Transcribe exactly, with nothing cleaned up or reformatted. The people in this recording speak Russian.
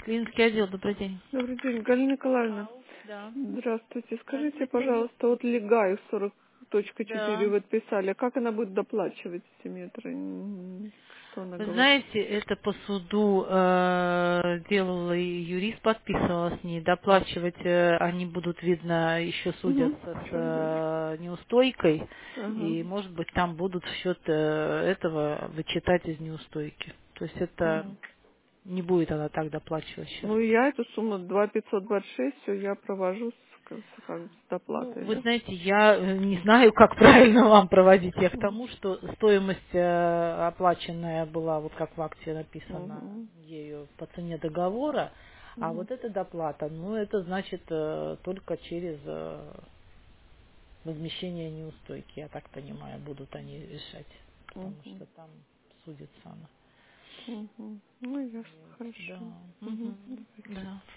Клинический отдел, добрый день. Добрый день, Галина Николаевна. Да. Здравствуйте. Скажите, Здравствуйте. пожалуйста, вот Легаю сорок точка четыре Да. вы отписали, как она будет доплачивать эти метры? М, Что она Вы говорит? знаете, это по суду э, делала и юрист, подписывала с ней. Доплачивать э, они будут, видно, еще Угу. судятся с э, неустойкой. Ага. И, может быть, там будут в счет э, этого вычитать из неустойки. То есть это Мгм. не будет она так доплачивать сейчас. Ну, я эту сумму два пятьсот двадцать шесть, все, я провожу с, как с как с Ну, доплатой, вы да? знаете, я э, не знаю, как правильно вам проводить. Я к Угу. тому, что стоимость э, оплаченная была, вот как в акте написано, Угу. ею по цене договора, а Угу. вот эта доплата, ну, это значит э, только через э, возмещение неустойки, я так понимаю, будут они решать, потому Угу. что там судится она. Угу. Ну, ясно, Вот, хорошо. да. Угу. Мгм. Да.